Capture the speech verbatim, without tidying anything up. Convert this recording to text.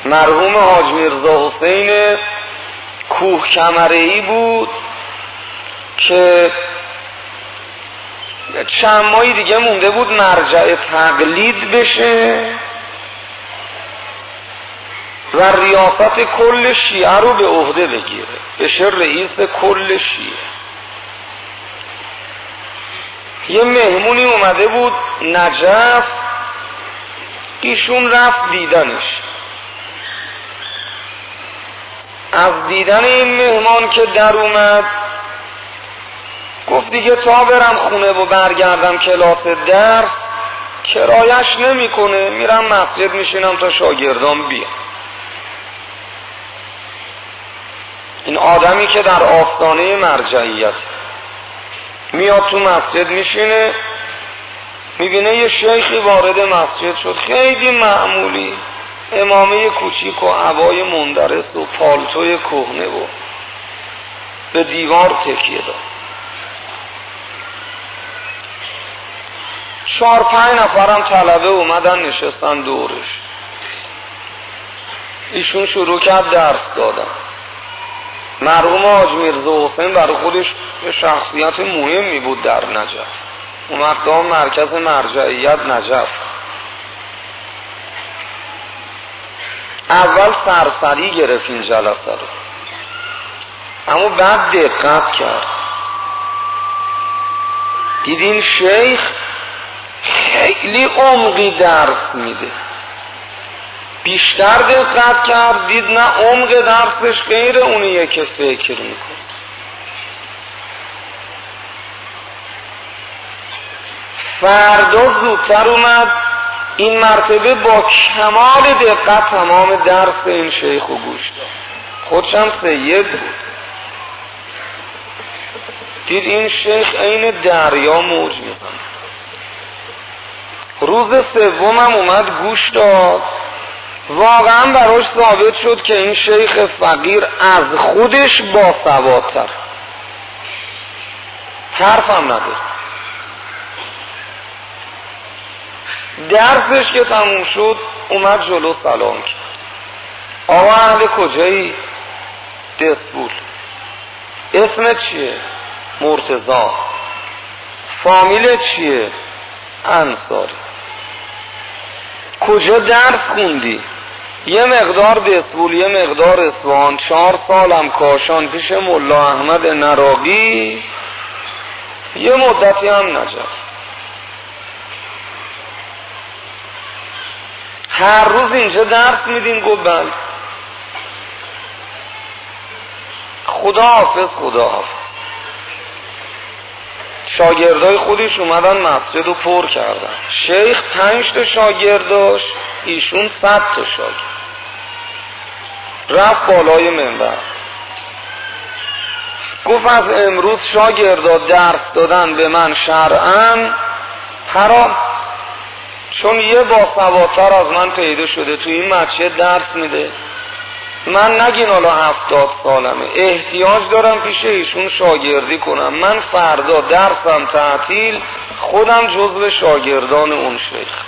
مرحوم حاج میرزا حسین کوه کمره‌ای بود که چند ماهی دیگه مونده بود مرجع تقلید بشه و ریاست کل شیعه رو به عهده بگیره، بشه رئیس کل شیعه. یه مهمونی اومده بود نجف، ایشون رفت دیدنش. از دیدن این مهمان که در اومد گفت دیگه تا برم خونه و برگردم کلاس درس کرایش نمیکنه، میرم مسجد میشینم تا شاگردان بیان. این آدمی که در آستانه مرجعیت میاد تو مسجد میشینه، میبینه یه شیخی وارد مسجد شد، خیلی معمولی، امامه کوچیک و عبای مندرس و پالتوی کهنه و به دیوار تکیه داد. چهار پنج نفرم طلبه اومدن نشستن دورش. ایشون شروع کرد درس دادن. مرحوم حاج میرزا حسین برای خودش یه شخصیت مهمی بود در نجف، اومد تا مرکز مرجعیت نجف. اول سرسری گرفت این جلسه رو، اما بعد دقت کرد، دید این شیخ خیلی عمقی درس میده. بیشتر دقت کرد، دید نه عمق درسش غیر اونیه که فکر میکنه. فردا زودتر اومد، این مرتبه با کمال دقت تمام درس این شیخ رو گوش داد. خودشم سید بود. دید این شیخ عین دریا موج میزنه. روز سومم اومد گوش داد، واقعا براش ثابت شد که این شیخ فقیر از خودش باسوادتر، حرفم نداره. درسش که تموم شد اومد جلو سلام کرد. آقا اهل کجایی؟ دسپول. اسمت چیه؟ مرتضی. فامیلت چیه؟ انصاری. کجا درس خوندی؟ یه مقدار دسپول، یه مقدار اصفهان، چهار سالم کاشان پیش ملا احمد نراقی، یه مدتی هم نجف. هر روز اینجا درس میدین؟ گفت بله. خدا حافظ خدا حافظ. شاگردای خودش اومدن مسجد رو پر کردن. شیخ پنج تا شاگرد داشت، ایشون صد تا شاگرد. رفت بالای منبر گفت از امروز شاگردا درس دادن به من شرعاً حرام، چون یه باسوادتر از من پیدا شده تو این مسجد درس میده. من نگین حالا هفتاد سالمه، احتیاج دارم پیش ایشون شاگردی کنم. من فردا درسم تعطیل، خودم جزو شاگردان اون شیخ.